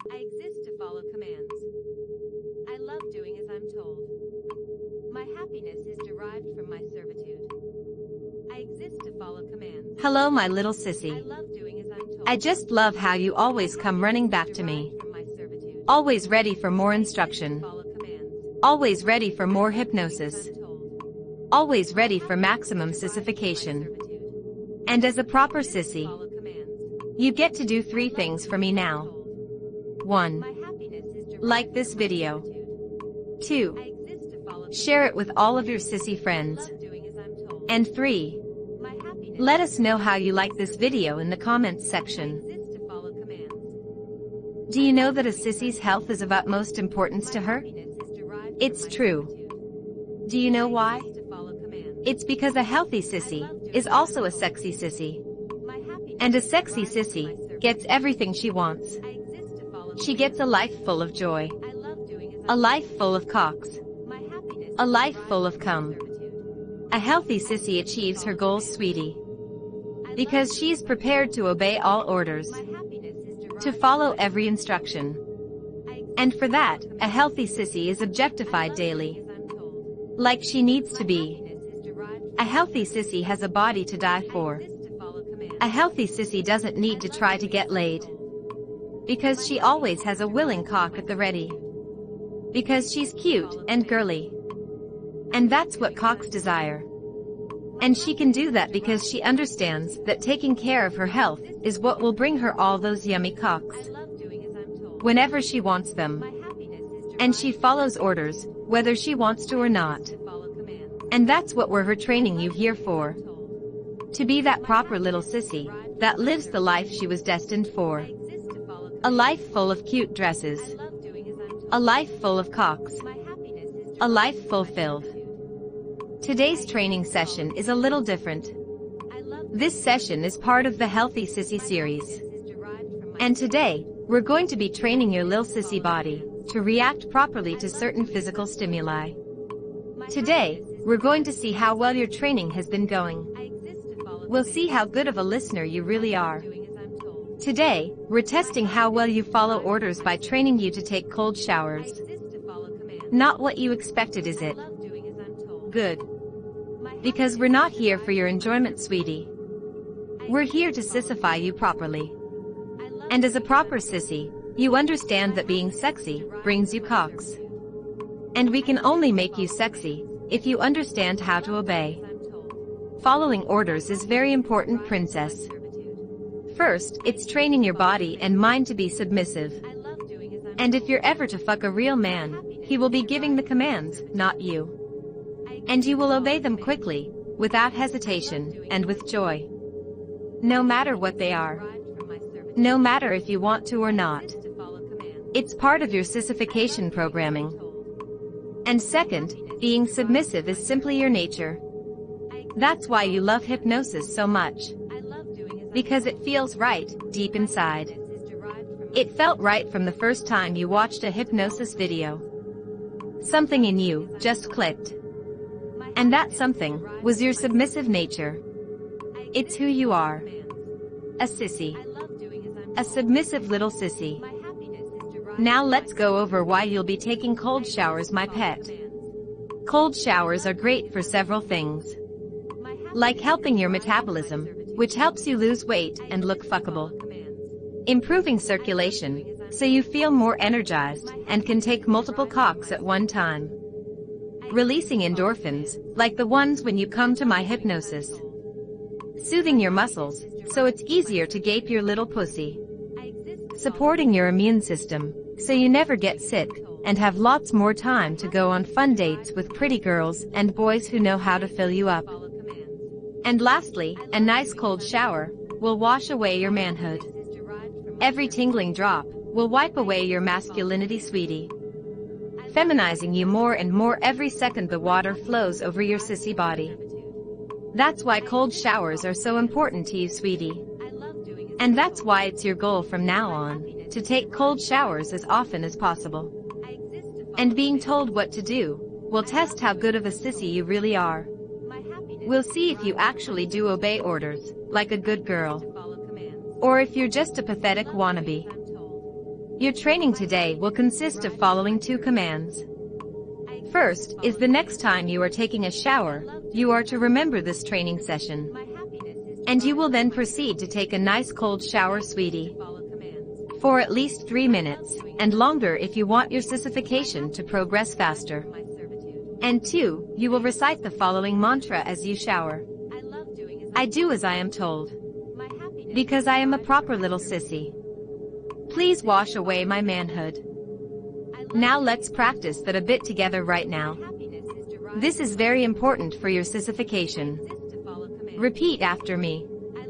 I exist to follow commands. I love doing as I'm told. My happiness is derived from my servitude. I exist to follow commands. Hello, my little I sissy. love doing as I'm told. I just love how you always come running back to me. From my servitude. Always ready for more instruction. Follow commands. Always ready for more hypnosis. I'm told. Always ready for maximum sissification. And as a proper sissy, Follow commands. you get to do 3 things for me now. 1. My happiness is derived Like this from my video. servitude. 2. I exist to follow Share it with all of your sissy I friends. love doing as I'm told. And 3. My happiness Let us know how you like this video in the comments I section. exist to follow commands. Do you know that a sissy's health is of utmost importance to her? Happiness is derived It's from my true. servitude. Do you know why? I exist to follow commands. It's because a healthy sissy is also a sexy sissy. My happiness And a is sexy derived from my sissy servitude. gets everything she wants. I exist to follow She gets a life full of joy. I love doing as A life full of cocks. My happiness A is life derived full of from my cum. servitude. A healthy sissy achieves her goals, sweetie. I Because love she is prepared to obey all orders. My happiness is derived To from follow my every instruction. I exist And for to that, follow a commands. healthy sissy is I objectified love daily. doing as I'm told. Like she needs to My be. happiness is derived A healthy sissy has a body to die I for. exist to follow commands. A healthy sissy doesn't need to try to get laid. Because she always has a willing cock at the ready. Because she's cute and girly. And that's what cocks desire. And she can do that because she understands that taking care of her health is what will bring her all those yummy cocks. I love doing as I'm told. Whenever she wants them. My happiness is derived And she follows orders, whether she wants to or not. to follow commands. And that's what we're her training you here for. Told. To be that proper little sissy, that lives the life she was destined for. I exist to follow commands. A life full of cute dresses. I love doing as I'm told. A life full of cocks. My happiness is A life derived from my fulfilled. servitude. Today's training session is a little different. I love This session is part of the Healthy Sissy series. is derived from my And today, we're going to be training your lil sissy body to react properly to certain physical stimuli. Today, we're going to see how well your training has been going. I exist to follow We'll see how good of a listener you really are. doing as I'm told. Today, we're testing how well you follow orders by training you to take cold I showers. exist to follow commands. Not what you expected, is it? I love doing as I'm told. Good. My Because we're not here for your enjoyment, sweetie. We're here to sissify you properly. I love And as a proper sissy, you understand that being sexy brings you cocks. And we can only make you sexy if you understand how to obey. I'm told. Following orders is very important, princess. Servitude. First, it's training your body and mind to be submissive. I love doing as I'm And if you're ever to fuck a real man, he will be giving the commands, not you. And you will obey them quickly, without hesitation, and with joy. No matter what they are. derived from my servitude. No matter if you want to or not. Exist to follow commands. It's part of your sissification programming. Told. And second, being submissive is simply your nature. That's why you love hypnosis so much. I love doing as I'm Because it feels right, deep inside. told. Is derived from my It felt right from the first time you watched a hypnosis video. Something in you just clicked. My And that something was your submissive nature. I It's exist who to you follow are. commands. A sissy. I love doing as I'm A told. submissive little sissy. My happiness is derived Now from let's my go over why you'll be taking cold showers, my pet. Cold showers are great for several things. Like helping your metabolism, which helps you lose weight and look fuckable. Improving circulation, so you feel more energized and can take multiple cocks at one time. Releasing endorphins, like the ones when you come to my hypnosis. Soothing your muscles, so it's easier to gape your little pussy. Supporting your immune system, so you never get sick and have lots more time to go on fun dates with pretty girls and boys who know how to fill you up. And lastly, a nice cold shower will wash away your manhood. Every tingling drop will wipe away your masculinity, sweetie. Feminizing you more and more every second the water flows over your sissy body. That's why cold showers are so important to you, sweetie. And that's why it's your goal from now on, to take cold showers as often as possible. And being told what to do will test how good of a sissy you really are. We'll see if you actually do obey orders, like a good girl. Or if you're just a pathetic wannabe. Your training today will consist of following 2 commands. First is the next time you are taking a shower, you are to remember this training session. And you will then proceed to take a nice cold shower, sweetie, for at least 3 minutes, and longer if you want your sissification to progress faster. And 2, you will recite the following mantra as you shower. I do as I am told. Because I am a proper little sissy. Please wash away my manhood. Now let's practice that a bit together right now. This is very important for your sissification. Repeat after me.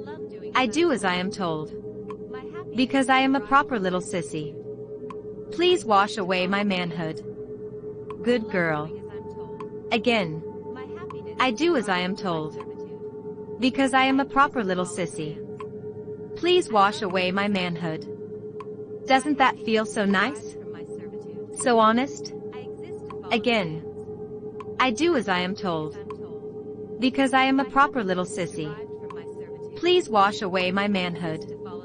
I do as I am told. Because I am a proper little sissy. Please wash away my manhood. Good girl. Again. I do as I am told. Because I am a proper little sissy. Please wash away my manhood. Doesn't that feel so nice? So honest? Again. I do as I am told. Because I am a proper little sissy. Please wash away my manhood.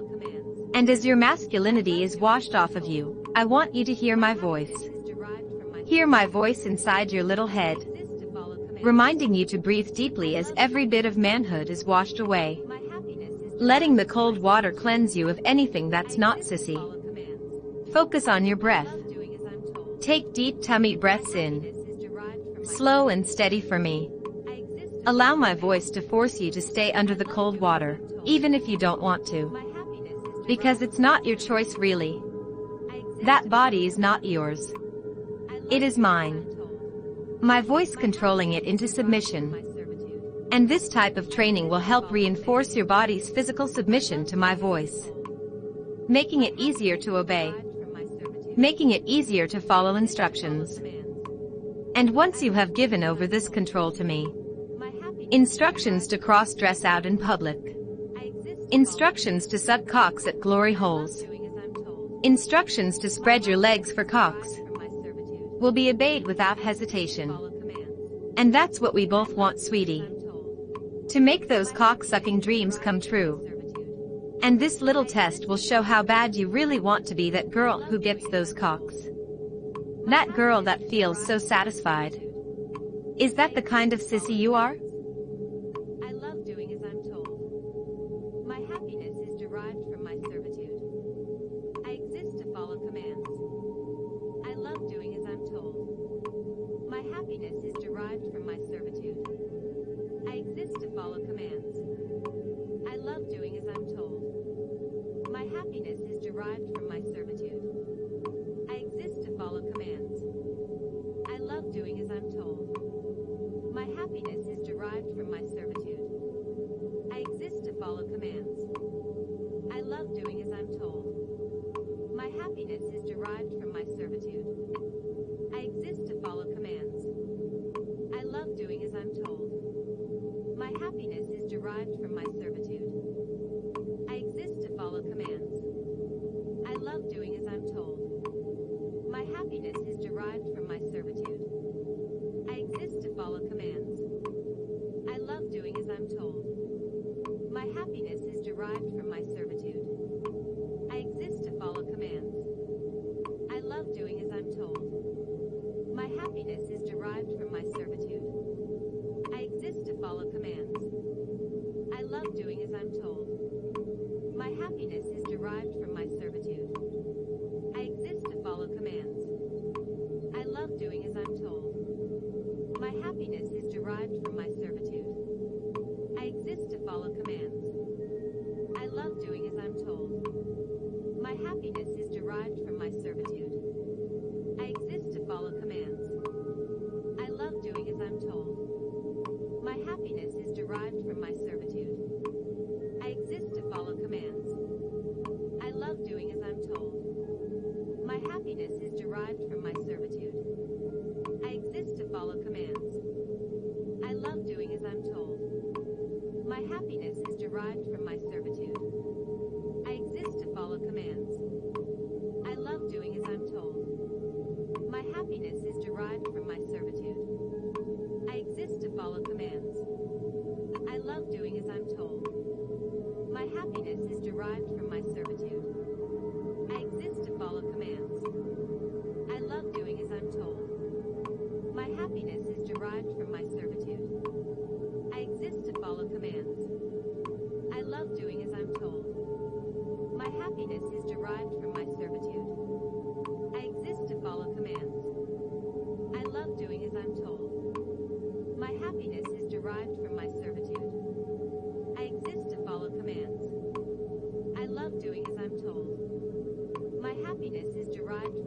And as your masculinity is washed off of you, I want you to hear my voice. Hear my voice inside your little head, reminding you to breathe deeply as every bit of manhood is washed away. Letting the cold water cleanse you of anything that's not sissy. Focus on your breath. Take deep tummy breaths in. Slow and steady for me. Allow my voice to force you to stay under the cold water, even if you don't want to. Because it's not your choice really. That body is not yours. It is mine. My voice controlling it into submission. And this type of training will help reinforce your body's physical submission to my voice. Making it easier to obey. Making it easier to follow instructions. And once you have given over this control to me, instructions to cross-dress out in public. Instructions to suck cocks at glory holes. Instructions to spread your legs for cocks will be obeyed without hesitation. And that's what we both want, sweetie. To make those cock-sucking dreams come true. And this little test will show how bad you really want to be that girl who gets those cocks. That girl that feels so satisfied. Is that the kind of sissy you are? I love doing as I'm told. My happiness is derived from my servitude. I exist to follow commands. I love doing as I'm told. My happiness is derived from my servitude. I exist to follow commands. I love doing as I'm told. My happiness is derived from my servitude. I exist to follow commands. I love doing as I'm told. My happiness is derived derived